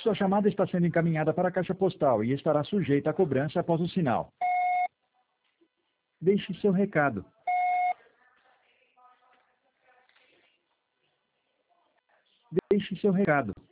Sua chamada está sendo encaminhada para a caixa postal e estará sujeita a cobrança após o sinal. Deixe seu recado. Deixe seu recado.